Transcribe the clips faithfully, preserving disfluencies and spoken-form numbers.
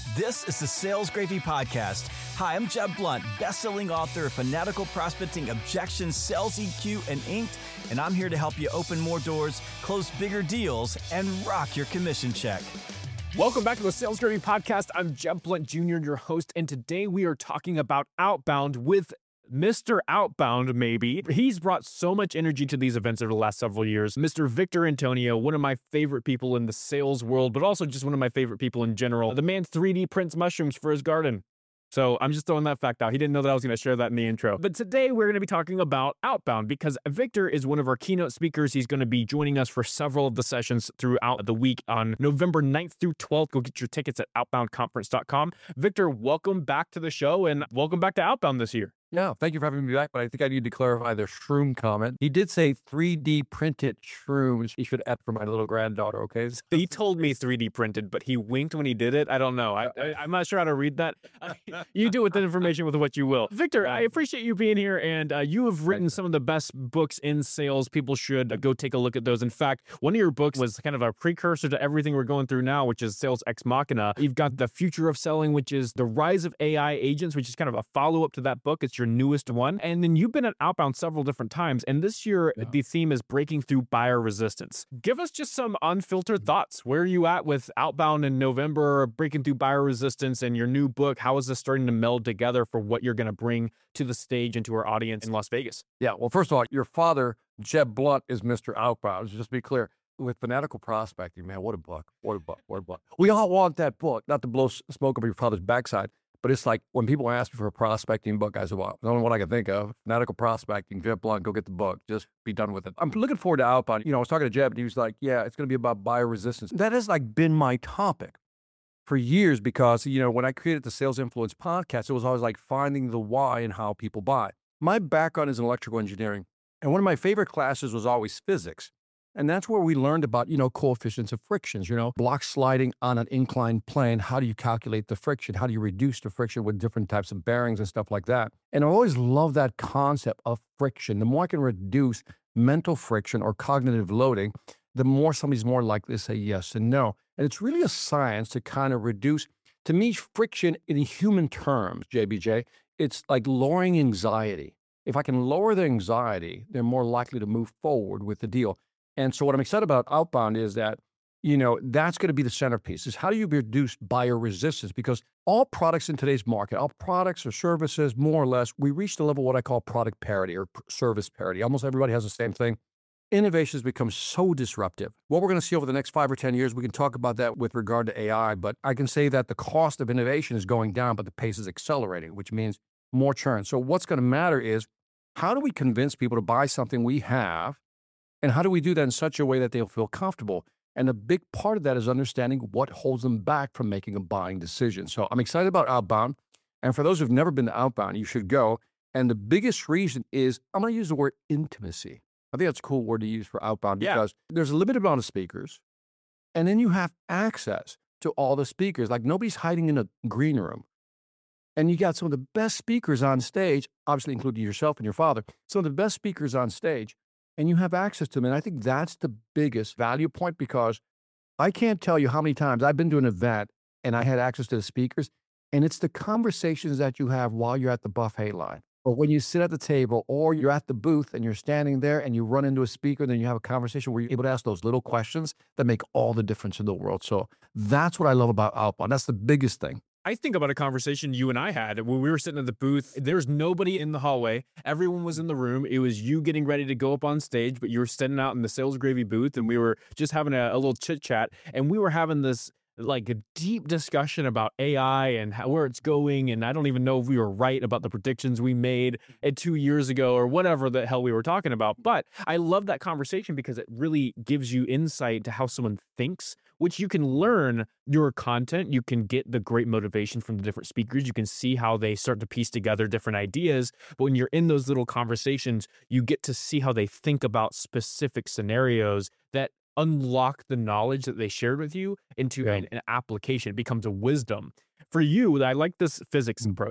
This is the Sales Gravy Podcast. Hi, I'm Jeb Blunt, best-selling author of Fanatical Prospecting, Objections, Sales E Q, and Inked, and I'm here to help you open more doors, close bigger deals, and rock your commission check. Welcome back to the Sales Gravy Podcast. I'm Jeb Blunt Junior, your host, and today we are talking about Outbound with Mister Outbound, maybe. He's brought so much energy to these events over the last several years. Mister Victor Antonio, one of my favorite people in the sales world, but also just one of my favorite people in general. The man three D prints mushrooms for his garden. So I'm just throwing that fact out. He didn't know that I was going to share that in the intro. But today we're going to be talking about Outbound because Victor is one of our keynote speakers. He's going to be joining us for several of the sessions throughout the week on November ninth through twelfth. Go get your tickets at outbound conference dot com. Victor, welcome back to the show and welcome back to Outbound this year. Yeah, thank you for having me back, but I think I need to clarify the shroom comment. He did say three D printed shrooms. He should add for my little granddaughter, okay? He told me three D printed, but he winked when he did it. I don't know. I, I, I'm not sure how to read that. You do with the information with what you will. Victor, I appreciate you being here, and uh, you have written some of the best books in sales. People should uh, go take a look at those. In fact, one of your books was kind of a precursor to everything we're going through now, which is Sales Ex Machina. You've got The Future of Selling, which is The Rise of A I Agents, which is kind of a follow-up to that book. It's your newest one. And then you've been at Outbound several different times. And this year, yeah. the theme is breaking through buyer resistance. Give us just some unfiltered thoughts. Where are you at with Outbound in November, breaking through buyer resistance, and your new book? How is this starting to meld together for what you're going to bring to the stage and to our audience in Las Vegas? Yeah, well, first of all, your father, Jeb Blunt, is Mister Outbound. Just to be clear, with Fanatical Prospecting, man, what a book. What a book. What a book. We all want that book, not to blow smoke up your father's backside. But it's like when people ask me for a prospecting book, I say, well, the only one I can think of, Fanatical Prospecting, Jeb Blunt, go get the book. Just be done with it. I'm looking forward to Outbound. You know, I was talking to Jeb, and he was like, yeah, it's going to be about buyer resistance. That has like been my topic for years because, you know, when I created the Sales Influence podcast, it was always like finding the why and how people buy. My background is in electrical engineering, and one of my favorite classes was always physics. And that's where we learned about, you know, coefficients of frictions, you know, block sliding on an inclined plane. How do you calculate the friction? How do you reduce the friction with different types of bearings and stuff like that? And I always love that concept of friction. The more I can reduce mental friction or cognitive loading, the more somebody's more likely to say yes and no. And it's really a science to kind of reduce, to me, friction in human terms, J B J, it's like lowering anxiety. If I can lower their anxiety, they're more likely to move forward with the deal. And so what I'm excited about Outbound is that, you know, that's going to be the centerpiece, is how do you reduce buyer resistance? Because all products in today's market, all products or services, more or less, we reached a level of what I call product parity or service parity. Almost everybody has the same thing. Innovation has become so disruptive. What we're going to see over the next five or ten years, we can talk about that with regard to A I, but I can say that the cost of innovation is going down, but the pace is accelerating, which means more churn. So what's going to matter is how do we convince people to buy something we have? And how do we do that in such a way that they'll feel comfortable? And a big part of that is understanding what holds them back from making a buying decision. So I'm excited about Outbound. And for those who've never been to Outbound, you should go. And the biggest reason is, I'm going to use the word intimacy. I think that's a cool word to use for Outbound because yeah. there's a limited amount of speakers. And then you have access to all the speakers. Like nobody's hiding in a green room. And you got some of the best speakers on stage, obviously including yourself and your father, some of the best speakers on stage. And you have access to them. And I think that's the biggest value point because I can't tell you how many times I've been to an event and I had access to the speakers, and it's the conversations that you have while you're at the buffet line or when you sit at the table or you're at the booth and you're standing there and you run into a speaker and then you have a conversation where you're able to ask those little questions that make all the difference in the world. So that's what I love about Outbound. That's the biggest thing. I think about a conversation you and I had when we were sitting at the booth. There was nobody in the hallway. Everyone was in the room. It was you getting ready to go up on stage, but you were standing out in the Sales Gravy booth, and we were just having a, a little chit chat, and we were having this like a deep discussion about A I and how, where it's going. And I don't even know if we were right about the predictions we made uh, two years ago or whatever the hell we were talking about. But I love that conversation because it really gives you insight to how someone thinks, which you can learn your content. You can get the great motivation from the different speakers. You can see how they start to piece together different ideas. But when you're in those little conversations, you get to see how they think about specific scenarios that unlock the knowledge that they shared with you into an, an application. It becomes a wisdom. For you, I like this physics approach,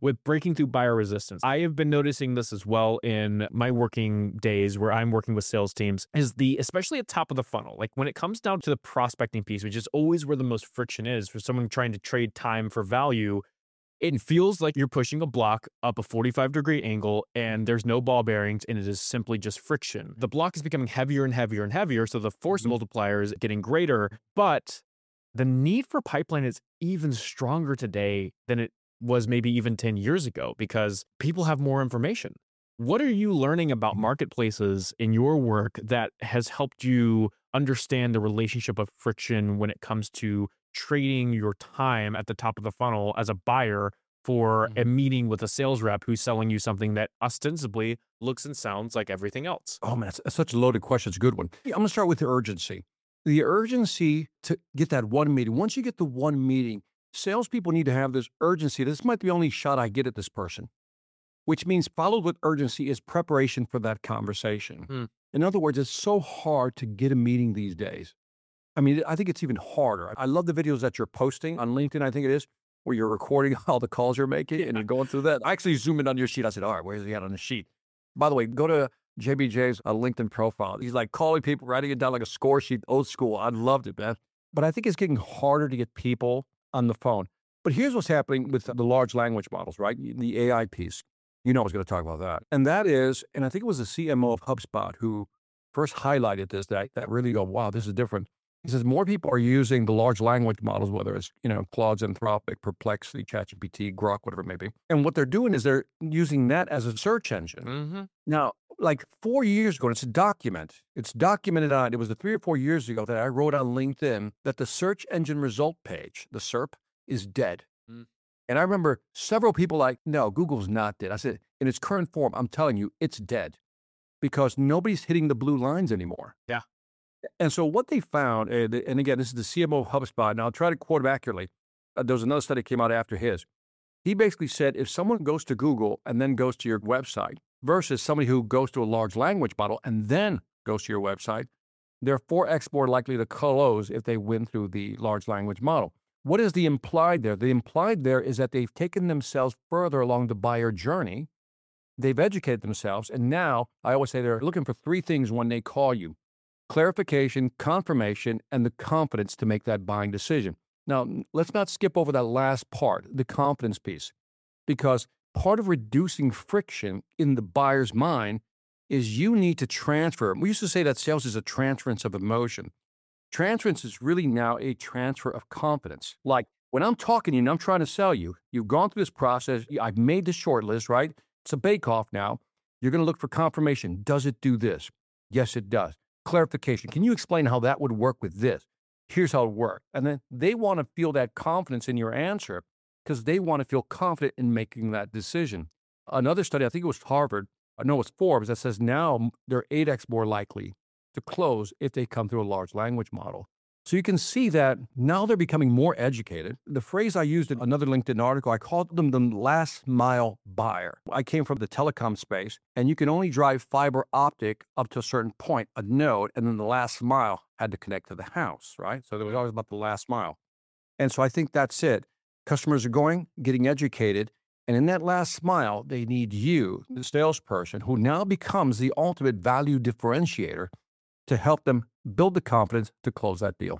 with breaking through buyer resistance. I have been noticing this as well in my working days where I'm working with sales teams, is the, especially at top of the funnel, like when it comes down to the prospecting piece, which is always where the most friction is for someone trying to trade time for value. It feels like you're pushing a block up a forty-five degree angle and there's no ball bearings and it is simply just friction. The block is becoming heavier and heavier and heavier, so the force mm-hmm. multiplier is getting greater, but the need for pipeline is even stronger today than it was maybe even ten years ago because people have more information. What are you learning about marketplaces in your work that has helped you understand the relationship of friction when it comes to trading your time at the top of the funnel as a buyer for mm-hmm. a meeting with a sales rep who's selling you something that ostensibly looks and sounds like everything else? Oh man, that's such a loaded question. It's a good one. I'm going to start with the urgency. The urgency to get that one meeting. Once you get the one meeting, salespeople need to have this urgency. This might be the only shot I get at this person, which means followed with urgency is preparation for that conversation. Mm. In other words, it's so hard to get a meeting these days. I mean, I think it's even harder. I love the videos that you're posting on LinkedIn, I think it is, where you're recording all the calls you're making and you're going through that. I actually zoomed in on your sheet. I said, all right, where's he at on the sheet? By the way, go to J B J's uh, LinkedIn profile. He's like calling people, writing it down like a score sheet, old school. I loved it, man. But I think it's getting harder to get people on the phone. But here's what's happening with the large language models, right? The A I piece. You know I was going to talk about that. And that is, and I think it was the C M O of HubSpot who first highlighted this, that, that really go, wow, this is different. He says more people are using the large language models, whether it's, you know, Claude, Anthropic, Perplexity, ChatGPT, Grok, whatever it may be. And what they're doing is they're using that as a search engine. Mm-hmm. Now, like four years ago, it's a document. It's documented on, it was the three or four years ago that I wrote on LinkedIn that the search engine result page, the S E R P, is dead. Mm. And I remember several people like, no, Google's not dead. I said, in its current form, I'm telling you, it's dead because nobody's hitting the blue lines anymore. Yeah. And so what they found, and again, this is the C M O of HubSpot, and I'll try to quote him accurately. Uh, there was another study that came out after his. He basically said, if someone goes to Google and then goes to your website versus somebody who goes to a large language model and then goes to your website, they're four X more likely to close if they win through the large language model. What is the implied there? The implied there is that they've taken themselves further along the buyer journey. They've educated themselves. And now I always say they're looking for three things when they call you: clarification, confirmation, and the confidence to make that buying decision. Now, let's not skip over that last part, the confidence piece, because part of reducing friction in the buyer's mind is you need to transfer. We used to say that sales is a transference of emotion. Transference is really now a transfer of confidence. Like when I'm talking to you and I'm trying to sell you, you've gone through this process. I've made the short list, right? It's a bake-off now. You're going to look for confirmation. Does it do this? Yes, it does. Clarification. Can you explain how that would work with this? Here's how it works. And then they want to feel that confidence in your answer because they want to feel confident in making that decision. Another study, I think it was Harvard, I know it's Forbes, that says now they're eight X more likely to close if they come through a large language model. So you can see that now they're becoming more educated. The phrase I used in another LinkedIn article, I called them the last mile buyer. I came from the telecom space, and you can only drive fiber optic up to a certain point, a node, and then the last mile had to connect to the house, right? So there was always about the last mile. And so I think that's it. Customers are going, getting educated, and in that last mile, they need you, the salesperson, who now becomes the ultimate value differentiator to help them build the confidence to close that deal.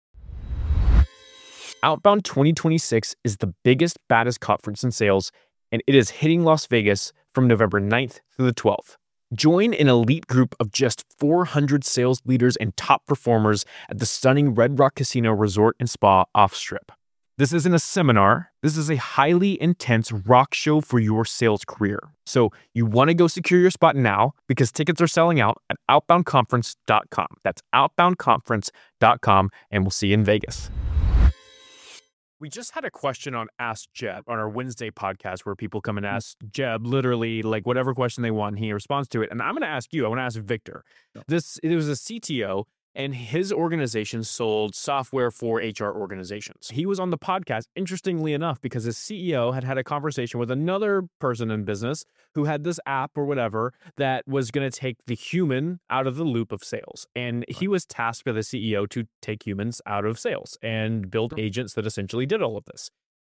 Outbound twenty twenty-six is the biggest, baddest conference in sales, and it is hitting Las Vegas from November ninth through the twelfth. Join an elite group of just four hundred sales leaders and top performers at the stunning Red Rock Casino Resort and Spa off-strip. This isn't a seminar. This is a highly intense rock show for your sales career. So you want to go secure your spot now because tickets are selling out at outbound conference dot com. That's outbound conference dot com, and we'll see you in Vegas. We just had a question on Ask Jeb on our Wednesday podcast where people come and ask Jeb literally like whatever question they want. He responds to it. And I'm going to ask you, I want to ask Victor. This, it was a C T O. And his organization sold software for H R organizations. He was on the podcast, interestingly enough, because his C E O had had a conversation with another person in business who had this app or whatever that was going to take the human out of the loop of sales. And he was tasked by the C E O to take humans out of sales and build agents that essentially did all of this.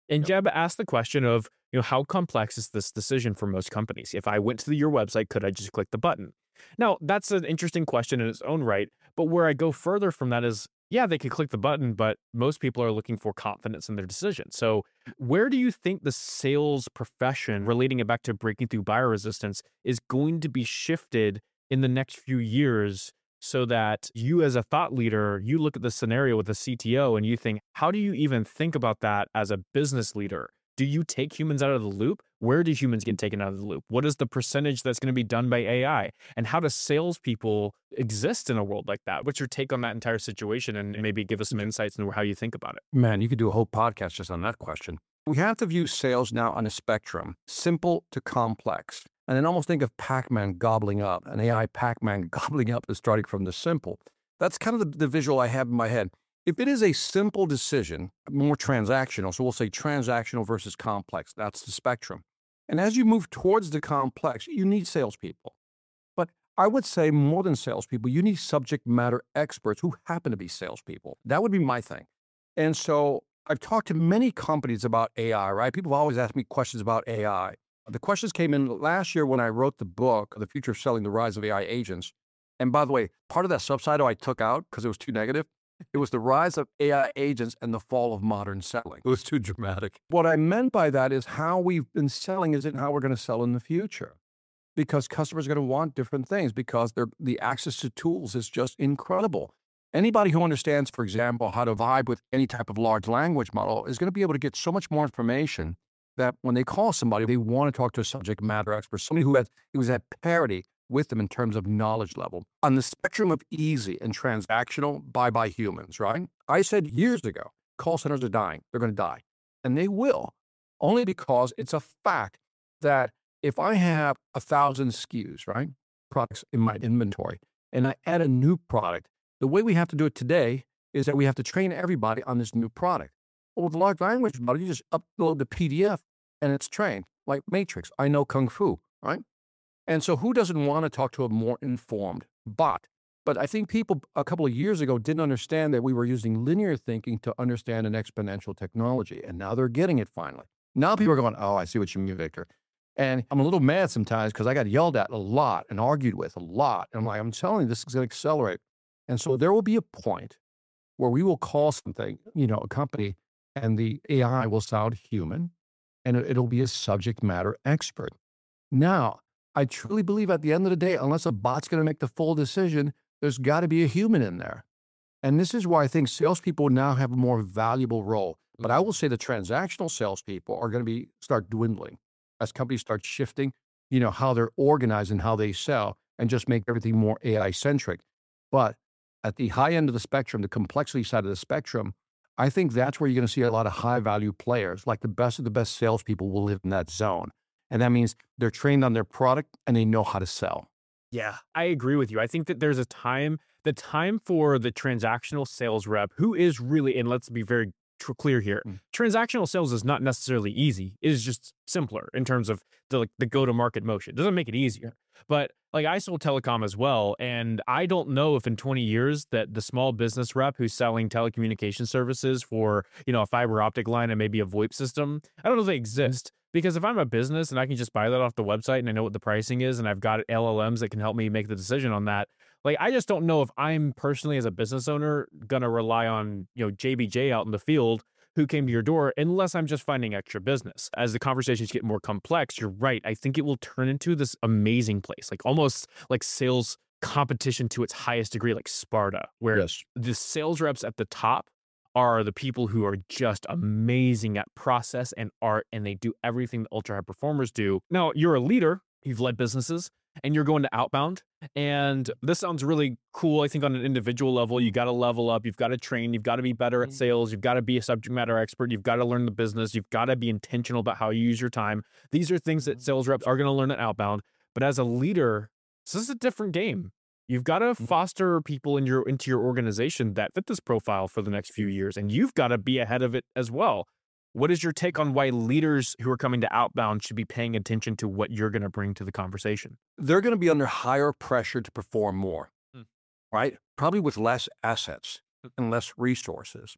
And Yep. Jeb asked the question of, you know, how complex is this decision for most companies? If I went to your website, could I just click the button? Now, that's an interesting question in its own right. But where I go further from that is, yeah, they could click the button, but most people are looking for confidence in their decision. So, where do you think the sales profession, relating it back to breaking through buyer resistance, is going to be shifted in the next few years so that you, as a thought leader, you look at the scenario with the C T O and you think, how do you even think about that as a business leader? Do you take humans out of the loop? Where do humans get taken out of the loop? What is the percentage that's going to be done by A I? And how do salespeople exist in a world like that? What's your take on that entire situation? And maybe give us some insights into how you think about it. Man, you could do a whole podcast just on that question. We have to view sales now on a spectrum, simple to complex. And then almost think of Pac-Man gobbling up, an A I Pac-Man gobbling up is starting from the simple. That's kind of the, the visual I have in my head. If it is a simple decision, more transactional, so we'll say transactional versus complex, that's the spectrum. And as you move towards the complex, you need salespeople. But I would say more than salespeople, you need subject matter experts who happen to be salespeople. That would be my thing. And so I've talked to many companies about A I, right? People have always asked me questions about A I. The questions came in last year when I wrote the book, The Future of Selling, The Rise of A I Agents. And by the way, part of that subtitle I took out because it was too negative. It was The Rise of A I Agents and the Fall of Modern Selling. It was too dramatic. What I meant by that is how we've been selling isn't how we're going to sell in the future. Because customers are going to want different things because they're, the access to tools is just incredible. Anybody who understands, for example, how to vibe with any type of large language model is going to be able to get so much more information that when they call somebody, they want to talk to a subject matter expert, somebody who has, who is at parity with them in terms of knowledge level. On the spectrum of easy and transactional, bye-bye humans, right? I said years ago, call centers are dying. They're going to die. And they will, only because it's a fact that if I have a thousand S K Us, right, products in my inventory, and I add a new product, the way we have to do it today is that we have to train everybody on this new product. Well, with large language model, you just upload the P D F and it's trained, like Matrix. I know Kung Fu, right? And so who doesn't want to talk to a more informed bot? But I think people a couple of years ago didn't understand that we were using linear thinking to understand an exponential technology. And now they're getting it finally. Now people are going, oh, I see what you mean, Victor. And I'm a little mad sometimes because I got yelled at a lot and argued with a lot. And I'm like, I'm telling you, this is going to accelerate. And so there will be a point where we will call something, you know, a company, and the A I will sound human, and it'll be a subject matter expert. Now, I truly believe at the end of the day, unless a bot's going to make the full decision, there's got to be a human in there. And this is why I think salespeople now have a more valuable role. But I will say the transactional salespeople are going to be start dwindling as companies start shifting, you know, how they're organized and how they sell, and just make everything more A I-centric. But at the high end of the spectrum, the complexity side of the spectrum, I think that's where you're going to see a lot of high-value players, like the best of the best salespeople will live in that zone. And that means they're trained on their product and they know how to sell. Yeah, I agree with you. I think that there's a time, the time for the transactional sales rep who is really, and let's be very tr- clear here, mm. transactional sales is not necessarily easy. It is just simpler in terms of the, like, the go-to-market motion. It doesn't make it easier. But like I sold telecom as well, and I don't know if in twenty years that the small business rep who's selling telecommunication services for, you know, a fiber optic line and maybe a VoIP system, I don't know if they exist. Because if I'm a business and I can just buy that off the website and I know what the pricing is and I've got L L Ms that can help me make the decision on that, like, I just don't know if I'm personally as a business owner going to rely on, you know, J B J out in the field who came to your door unless I'm just finding extra business. As the conversations get more complex, you're right. I think it will turn into this amazing place, like almost like sales competition to its highest degree, like Sparta, where yes. the sales reps at the top are the people who are just amazing at process and art, and they do everything the ultra high performers do. Now, you're a leader, you've led businesses, and you're going to outbound. And this sounds really cool. I think on an individual level, you got to level up, you've got to train, you've got to be better at sales, you've got to be a subject matter expert, you've got to learn the business, you've got to be intentional about how you use your time. These are things that sales reps are going to learn at outbound. But as a leader, this is a different game. You've got to foster people in your into your organization that fit this profile for the next few years, and you've got to be ahead of it as well. What is your take on why leaders who are coming to outbound should be paying attention to what you're going to bring to the conversation? They're going to be under higher pressure to perform more, hmm. right? Probably with less assets and less resources.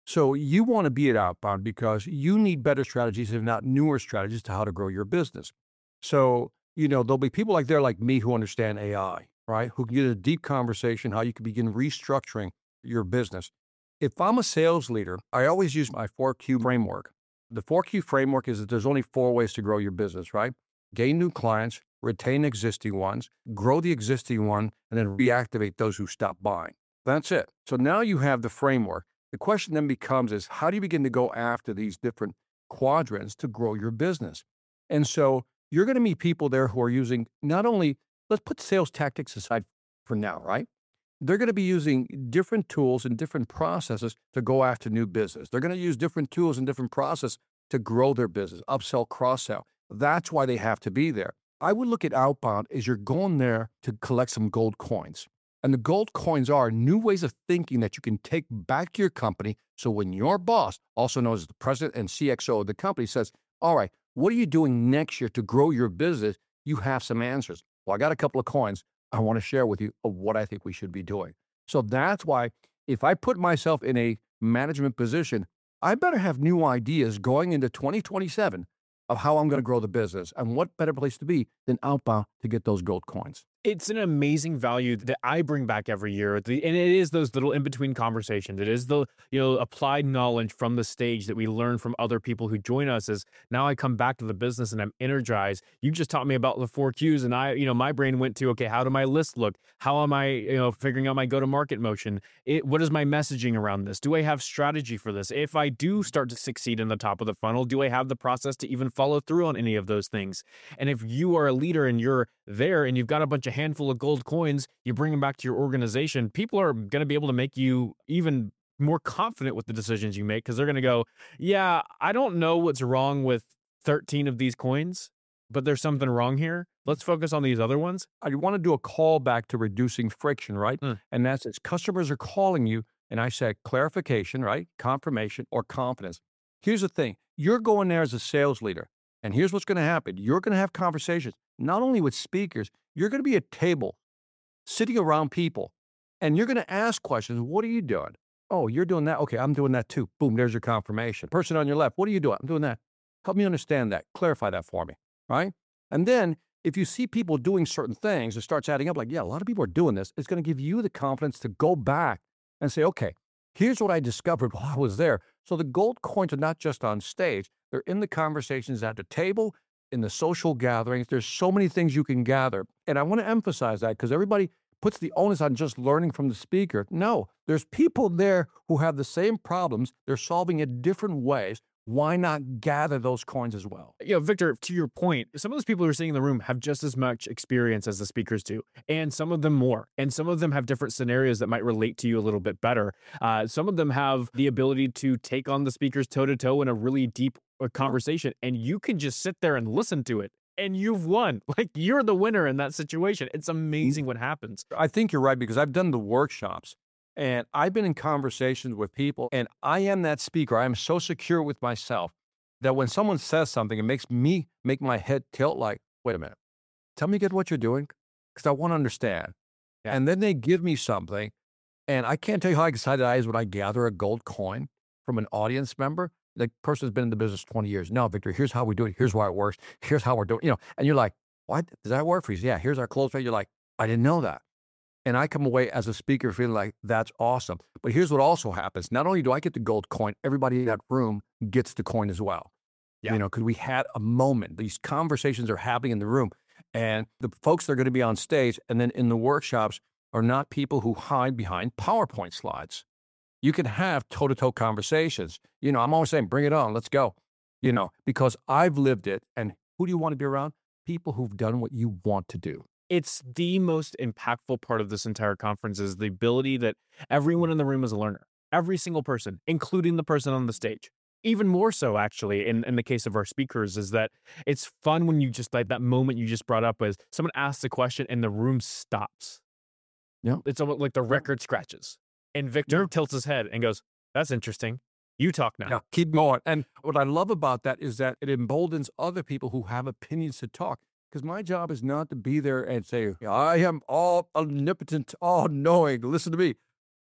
So you want to be at Outbound because you need better strategies, if not newer strategies, to how to grow your business. So, you know, there'll be people like there like me who understand A I, right? Who can get a deep conversation, how you can begin restructuring your business. If I'm a sales leader, I always use my four Q framework. The four Q framework is that there's only four ways to grow your business, right? Gain new clients, retain existing ones, grow the existing one, and then reactivate those who stop buying. That's it. So now you have the framework. The question then becomes is how do you begin to go after these different quadrants to grow your business? And so you're going to meet people there who are using not only, let's put sales tactics aside for now, right? They're going to be using different tools and different processes to go after new business. They're going to use different tools and different processes to grow their business, upsell, cross-sell. That's why they have to be there. I would look at Outbound as you're going there to collect some gold coins. And the gold coins are new ways of thinking that you can take back to your company. So when your boss, also known as the president and C X O of the company, says, all right, what are you doing next year to grow your business? You have some answers. Well, I got a couple of coins I want to share with you of what I think we should be doing. So that's why if I put myself in a management position, I better have new ideas going into twenty twenty-seven of how I'm going to grow the business. And what better place to be than Outbound to get those gold coins? It's an amazing value that I bring back every year. The, and it is those little in-between conversations. It is the, you know, applied knowledge from the stage that we learn from other people who join us. Is now I come back to the business and I'm energized. You just taught me about the four Qs and I, you know, my brain went to, okay, how do my list look? How am I, you know, figuring out my go-to-market motion? It, what is my messaging around this? Do I have strategy for this? If I do start to succeed in the top of the funnel, do I have the process to even follow through on any of those things? And if you are a leader and you're there and you've got a bunch of handful of gold coins, you bring them back to your organization, people are going to be able to make you even more confident with the decisions you make because they're going to go, yeah, I don't know what's wrong with thirteen of these coins, but there's something wrong here. Let's focus on these other ones. I want to do a call back to reducing friction, right? Mm. And that's as customers are calling you, and I say clarification, right? Confirmation or confidence. Here's the thing. You're going there as a sales leader. And here's what's going to happen. You're going to have conversations, not only with speakers, you're going to be at a table sitting around people, and you're going to ask questions. What are you doing? Oh, you're doing that? Okay, I'm doing that too. Boom, there's your confirmation. Person on your left, what are you doing? I'm doing that. Help me understand that. Clarify that for me, right? And then if you see people doing certain things, it starts adding up like, yeah, a lot of people are doing this. It's going to give you the confidence to go back and say, okay, here's what I discovered while I was there. So the gold coins are not just on stage. They're in the conversations at the table, in the social gatherings. There's so many things you can gather. And I want to emphasize that because everybody puts the onus on just learning from the speaker. No, there's people there who have the same problems. They're solving it different ways. Why not gather those coins as well? You know, Victor, to your point, some of those people who are sitting in the room have just as much experience as the speakers do, and some of them more. And some of them have different scenarios that might relate to you a little bit better. Uh, some of them have the ability to take on the speakers toe-to-toe in a really deep conversation, and you can just sit there and listen to it, and you've won. Like, you're the winner in that situation. It's amazing what happens. I think you're right because I've done the workshops. And I've been in conversations with people, and I am that speaker. I am so secure with myself that when someone says something, it makes me make my head tilt like, wait a minute, tell me again what you're doing because I want to understand. Yeah. And then they give me something, and I can't tell you how excited I is when I gather a gold coin from an audience member. The person's been in the business twenty years. No, Victor, here's how we do it. Here's why it works. Here's how we're doing it. You know, and you're like, what? Does that work for you? Yeah, here's our close rate. You're like, I didn't know that. And I come away as a speaker feeling like that's awesome. But here's what also happens. Not only do I get the gold coin, everybody in that room gets the coin as well. Yeah. You know, because we had a moment. These conversations are happening in the room. And the folks that are going to be on stage and then in the workshops are not people who hide behind PowerPoint slides. You can have toe-to-toe conversations. You know, I'm always saying, bring it on. Let's go. You know, because I've lived it. And who do you want to be around? People who've done what you want to do. It's the most impactful part of this entire conference is the ability that everyone in the room is a learner. Every single person, including the person on the stage. Even more so, actually, in, in the case of our speakers, is that it's fun when you just, like that moment you just brought up is someone asks a question and the room stops. Yeah. It's almost like the record scratches. And Victor yeah. tilts his head and goes, that's interesting. You talk now. Yeah, keep going. And what I love about that is that it emboldens other people who have opinions to talk. Because my job is not to be there and say, I am all omnipotent, all knowing. Listen to me.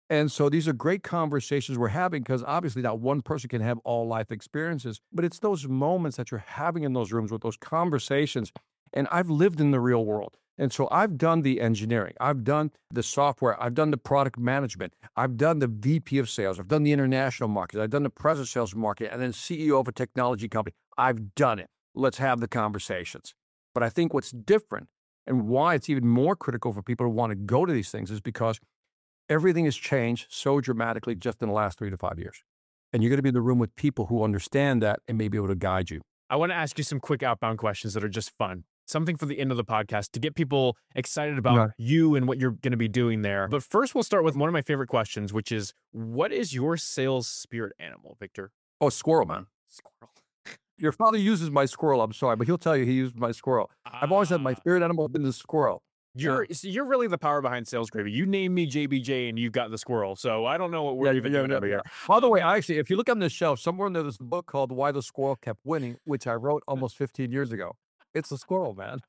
And so these are great conversations we're having because obviously not one person can have all life experiences, but it's those moments that you're having in those rooms with those conversations. And I've lived in the real world. And so I've done the engineering, I've done the software, I've done the product management, I've done the V P of sales, I've done the international market, I've done the president sales market, and then C E O of a technology company. I've done it. Let's have the conversations. But I think what's different and why it's even more critical for people to want to go to these things is because everything has changed so dramatically just in the last three to five years. And you're going to be in the room with people who understand that and may be able to guide you. I want to ask you some quick outbound questions that are just fun. Something for the end of the podcast to get people excited about Right. you and what you're going to be doing there. But first, we'll start with one of my favorite questions, which is, what is your sales spirit animal, Victor? Oh, squirrel, man. Squirrel. Your father uses my squirrel. I'm sorry, but he'll tell you he used my squirrel. I've always said my Ah. spirit animal has been the squirrel. You're so you're really the power behind Sales Gravy. You named me J B J and you've got the squirrel. So I don't know what we're even doing over here. By the way, actually, if you look on this shelf, somewhere in there, there's a book called Why the Squirrel Kept Winning, which I wrote almost fifteen years ago. It's a squirrel, man.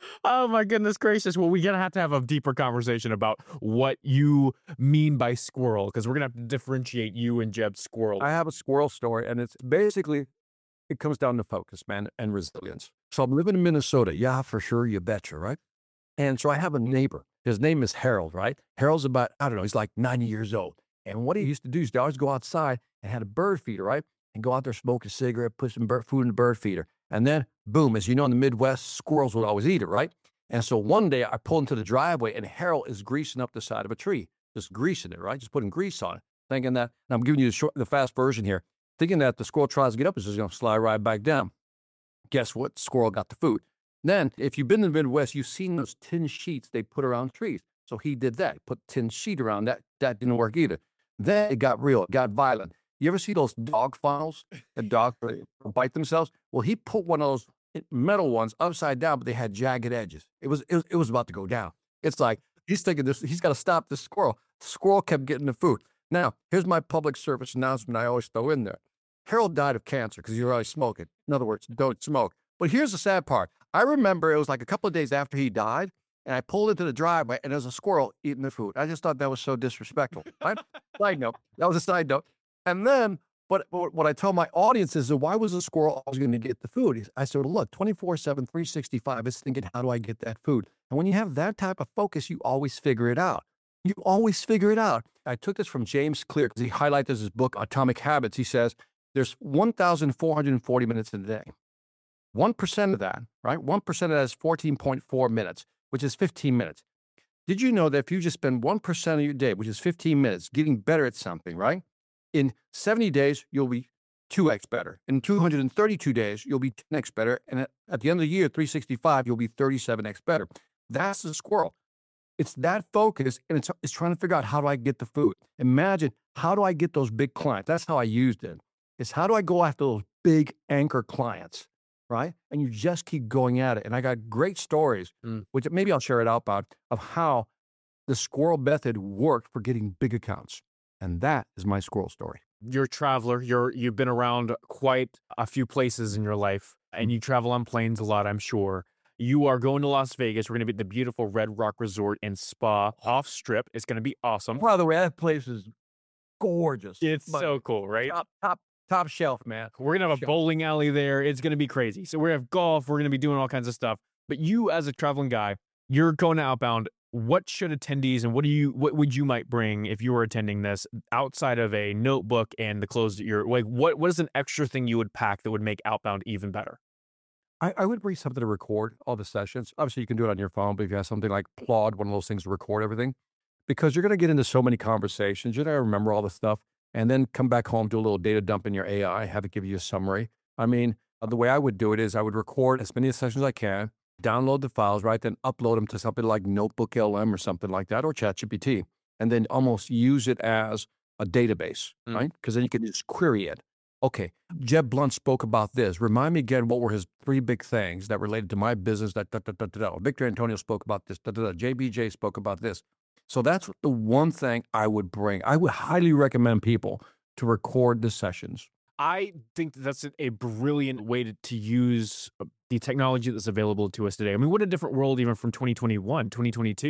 Oh my goodness gracious. Well, we're going to have to have a deeper conversation about what you mean by squirrel, because we're going to have to differentiate you and Jeb's squirrel. I have a squirrel story, and it's basically, it comes down to focus, man, and resilience. So I'm living in Minnesota. Yeah, for sure. You betcha, right? And so I have a neighbor. His name is Harold, right? Harold's about, I don't know, he's like ninety years old. And what he used to do is to always go outside and had a bird feeder, right? And go out there, smoke a cigarette, put some bird food in the bird feeder. And then, boom, as you know, in the Midwest, squirrels would always eat it, right? And so one day I pull into the driveway and Harold is greasing up the side of a tree, just greasing it, right? Just putting grease on it, thinking that, and I'm giving you the, short, the fast version here, thinking that the squirrel tries to get up, it's just going to slide right back down. Guess what? The squirrel got the food. Then, if you've been in the Midwest, you've seen those tin sheets they put around trees. So he did that, put tin sheet around that. That didn't work either. Then it got real, it got violent. You ever see those dog funnels that dogs bite themselves? Well, he put one of those metal ones upside down, but they had jagged edges. It was, it was, it was about to go down. It's like, he's thinking this, he's got to stop the squirrel. The squirrel kept getting the food. Now, here's my public service announcement I always throw in there. Harold died of cancer because he was always smoking. In other words, don't smoke. But here's the sad part. I remember it was like a couple of days after he died, and I pulled into the driveway, and there was a squirrel eating the food. I just thought that was so disrespectful. Right? Side note. That was a side note. And then, but, but what I tell my audience is, why was the squirrel always going to get the food? I said, look, twenty-four seven, three sixty-five, it's thinking, how do I get that food? And when you have that type of focus, you always figure it out. You always figure it out. I took this from James Clear because he highlighted his book, Atomic Habits. He says, there's one thousand four hundred forty minutes in a day. one percent of that, right? one percent of that is fourteen point four minutes, which is fifteen minutes. Did you know that if you just spend one percent of your day, which is fifteen minutes, getting better at something, right? In seventy days, you'll be two x better. In two hundred thirty-two days, you'll be ten x better. And at, at the end of the year, three sixty-five, you'll be thirty-seven x better. That's the squirrel. It's that focus, and it's, it's trying to figure out, how do I get the food? Imagine, how do I get those big clients? That's how I used it. It's how do I go after those big anchor clients, right? And you just keep going at it. And I got great stories, mm. which maybe I'll share it out about, of how the squirrel method worked for getting big accounts. And that is my squirrel story. You're a traveler. You're, you've been around quite a few places in your life, and you travel on planes a lot, I'm sure. You are going to Las Vegas. We're going to be at the beautiful Red Rock Resort and Spa off strip. It's going to be awesome. By the way, that place is gorgeous. It's so cool, right? Top, top, top shelf, man. We're going to have a bowling alley there. It's going to be crazy. So we're going to have golf. We're going to be doing all kinds of stuff. But you, as a traveling guy, you're going to Outbound. What should attendees, and what do you, what would you might bring if you were attending this outside of a notebook and the clothes that you're like, what, what is an extra thing you would pack that would make Outbound even better? I, I would bring something to record all the sessions. Obviously, you can do it on your phone, but if you have something like Claude, one of those things to record everything, because you're going to get into so many conversations, you're going to remember all the stuff, and then come back home, do a little data dump in your A I, have it give you a summary. I mean, uh, the way I would do it is I would record as many sessions as I can, download the files, right, then upload them to something like Notebook L M or something like that, or ChatGPT, and then almost use it as a database, mm. right? Because then you can just query it. Okay, Jeb Blount spoke about this. Remind me again, what were his three big things that related to my business? That da, da, da, da, da. Victor Antonio spoke about this. Da, da, da. J B J spoke about this. So that's the one thing I would bring. I would highly recommend people to record the sessions. I think that's a brilliant way to, to use the technology that's available to us today. I mean, what a different world even from twenty twenty-one, twenty twenty-two.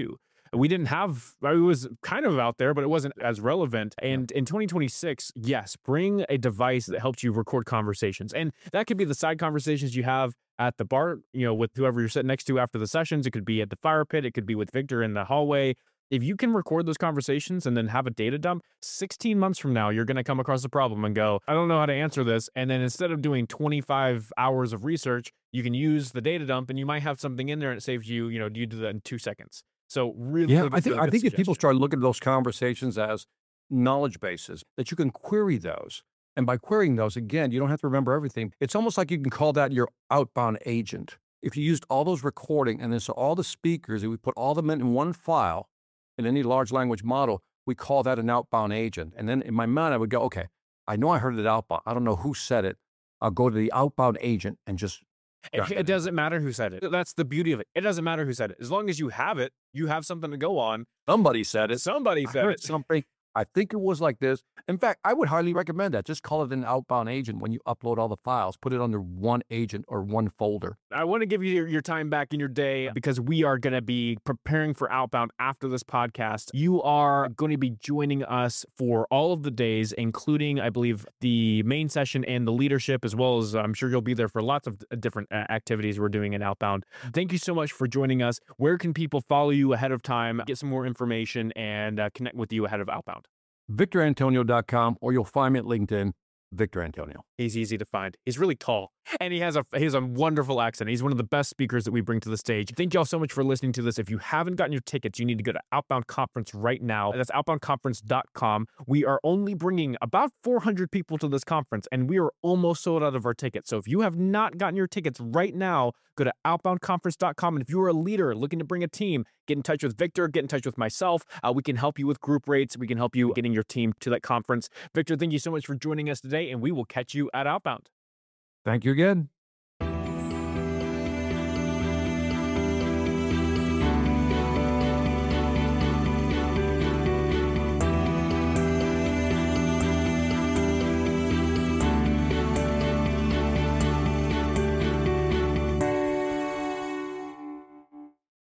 we didn't have, it was kind of out there, but it wasn't as relevant. And in twenty twenty-six, yes, bring a device that helps you record conversations. And that could be the side conversations you have at the bar, you know, with whoever you're sitting next to after the sessions. It could be at the fire pit. It could be with Victor in the hallway. If you can record those conversations and then have a data dump, sixteen months from now, you're going to come across a problem and go, I don't know how to answer this. And then instead of doing twenty-five hours of research, you can use the data dump and you might have something in there and it saves you, you know, you do that in two seconds. So really, yeah, really I think good I think if people suggestion. start looking at those conversations as knowledge bases, that you can query those. And by querying those, again, you don't have to remember everything. It's almost like you can call that your outbound agent. If you used all those recording and then so all the speakers, and we put all them in one file in any large language model, we call that an outbound agent. And then in my mind, I would go, okay, I know I heard it outbound. I don't know who said it. I'll go to the outbound agent and just. It, it doesn't matter who said it. That's the beauty of it. It doesn't matter who said it. As long as you have it, you have something to go on. Somebody said it. Somebody I said heard it. something. I think it was like this. In fact, I would highly recommend that. Just call it an outbound agent when you upload all the files. Put it under one agent or one folder. I want to give you your, your time back in your day because we are going to be preparing for Outbound after this podcast. You are going to be joining us for all of the days, including, I believe, the main session and the leadership, as well as I'm sure you'll be there for lots of different uh, activities we're doing in Outbound. Thank you so much for joining us. Where can people follow you ahead of time, get some more information, and uh, connect with you ahead of Outbound? victor antonio dot com, or you'll find me at LinkedIn, Victor Antonio. He's easy to find. He's really tall, and he has a he has a wonderful accent. He's one of the best speakers that we bring to the stage. Thank you all so much for listening to this. If you haven't gotten your tickets, you need to go to Outbound Conference right now. That's outbound conference dot com. We are only bringing about four hundred people to this conference, and we are almost sold out of our tickets. So if you have not gotten your tickets right now, go to outbound conference dot com. And if you're a leader looking to bring a team, get in touch with Victor, get in touch with myself. Uh, we can help you with group rates. We can help you getting your team to that conference. Victor, thank you so much for joining us today, and we will catch you at Outbound. Thank you again.